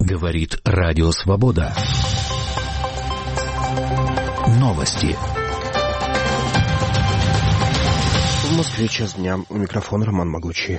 Говорит Радио Свобода. Новости. В Москве час дня. У микрофона Роман Могучий.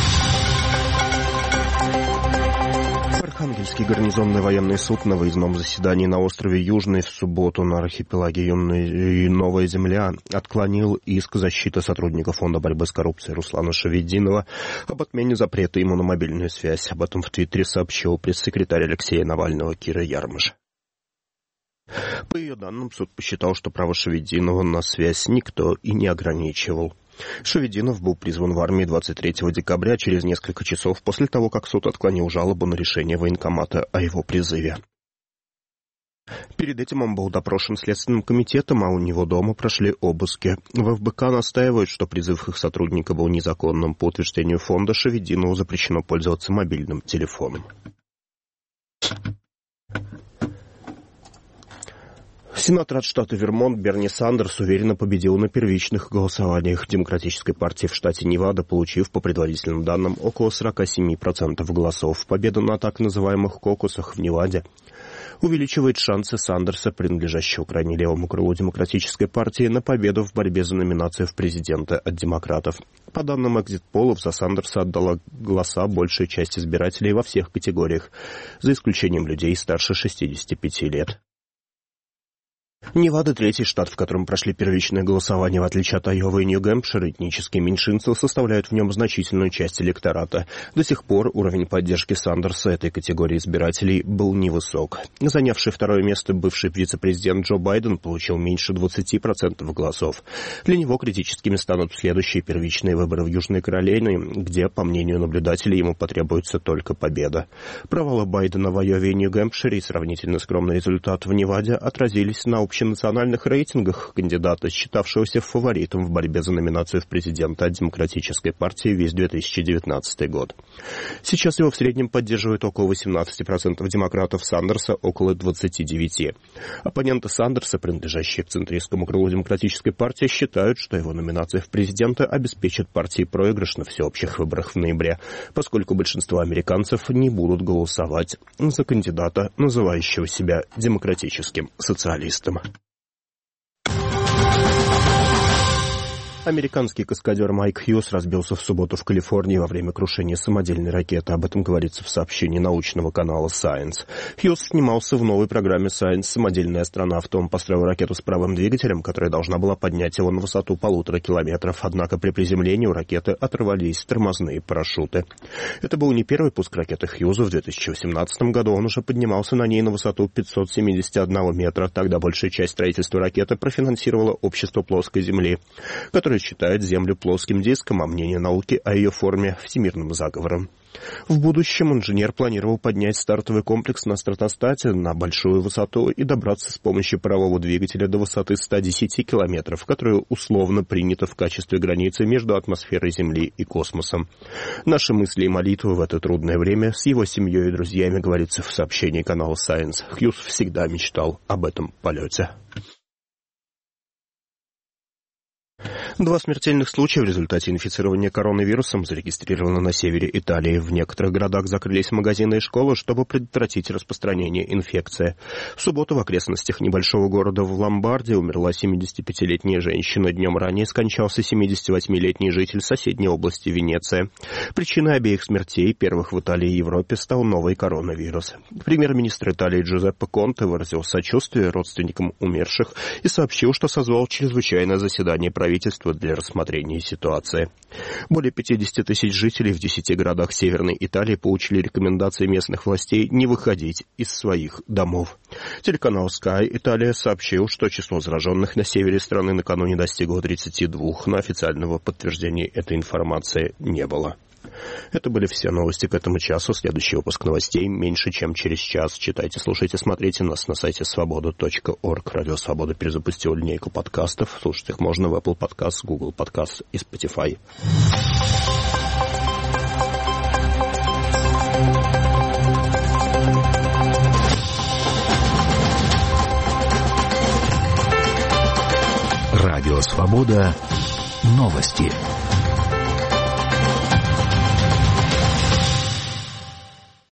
Архангельский гарнизонный военный суд на выездном заседании на острове Южный в субботу на архипелаге Новая Земля отклонил иск защиты сотрудника Фонда борьбы с коррупцией Руслана Шавединова об отмене запрета ему на мобильную связь. Об этом в Твиттере сообщил пресс-секретарь Алексея Навального Кира Ярмыш. По ее данным, суд посчитал, что право Шавединова на связь никто и не ограничивал. Шавединов был призван в армию 23 декабря, через несколько часов после того, как суд отклонил жалобу на решение военкомата о его призыве. Перед этим он был допрошен Следственным комитетом, а у него дома прошли обыски. В ФБК настаивают, что призыв их сотрудника был незаконным. По утверждению фонда, Шавединову запрещено пользоваться мобильным телефоном. Сенатор от штата Вермонт Берни Сандерс уверенно победил на первичных голосованиях Демократической партии в штате Невада, получив, по предварительным данным, около 47% голосов. Победа на так называемых кокусах в Неваде увеличивает шансы Сандерса, принадлежащего крайне левому крылу Демократической партии, на победу в борьбе за номинацию в президенты от демократов. По данным экзит-полов, за Сандерса отдала голоса большая часть избирателей во всех категориях, за исключением людей старше 65 лет. Невада – третий штат, в котором прошли первичные голосования. В отличие от Айовы и Нью-Гэмпшира, этнические меньшинства составляют в нем значительную часть электората. До сих пор уровень поддержки Сандерса этой категории избирателей был невысок. Занявший второе место бывший вице-президент Джо Байден получил меньше 20% голосов. Для него критическими станут следующие первичные выборы в Южной Каролине, где, по мнению наблюдателей, ему потребуется только победа. Провалы Байдена в Айове и Нью-Гэмпшире и сравнительно скромный результат в Неваде отразились на общенациональных рейтингах кандидата, считавшегося фаворитом в борьбе за номинацию в президенты от Демократической партии весь 2019 год. Сейчас его в среднем поддерживает около 18% демократов, Сандерса около 29%. Оппоненты Сандерса, принадлежащие к центристскому крылу Демократической партии, считают, что его номинация в президенты обеспечит партии проигрыш на всеобщих выборах в ноябре, поскольку большинство американцев не будут голосовать за кандидата, называющего себя демократическим социалистом. Американский каскадер Майк Хьюз разбился в субботу в Калифорнии во время крушения самодельной ракеты. Об этом говорится в сообщении научного канала Science. Хьюз снимался в новой программе Science «Самодельный астронавт». Он построил ракету с правым двигателем, которая должна была поднять его на высоту 1,5 километров. Однако при приземлении у ракеты оторвались тормозные парашюты. Это был не первый пуск ракеты Хьюза. В 2018 году он уже поднимался на ней на высоту 571 метра. Тогда большая часть строительства ракеты профинансировало Общество плоской Земли, которое считает Землю плоским диском, а мнение науки о ее форме всемирным заговором. В будущем инженер планировал поднять стартовый комплекс на стратостате на большую высоту и добраться с помощью парового двигателя до высоты 110 километров, которая условно принята в качестве границы между атмосферой Земли и космосом. Наши мысли и молитвы в это трудное время с его семьей и друзьями, говорится в сообщении канала Science. Хьюз всегда мечтал об этом полете. 2 смертельных случая в результате инфицирования коронавирусом зарегистрировано на севере Италии. В некоторых городах закрылись магазины и школы, чтобы предотвратить распространение инфекции. В субботу в окрестностях небольшого города в Ломбардии умерла 75-летняя женщина. Днем ранее скончался 78-летний житель соседней области Венеция. Причиной обеих смертей, первых в Италии и Европе, стал новый коронавирус. Премьер-министр Италии Джузеппе Конте выразил сочувствие родственникам умерших и сообщил, что созвал чрезвычайное заседание правительства для рассмотрения ситуации. Более 50 тысяч жителей в 10 городах Северной Италии получили рекомендации местных властей не выходить из своих домов. Телеканал Sky Италия сообщил, что число зараженных на севере страны накануне достигло 32, но официального подтверждения этой информации не было. Это были все новости к этому часу. Следующий выпуск новостей меньше, чем через час. Читайте, слушайте, смотрите нас на сайте svoboda.org. Радио Свобода перезапустил линейку подкастов. Слушать их можно в Apple Podcast, Google Podcast и Spotify. Радио Свобода. Новости.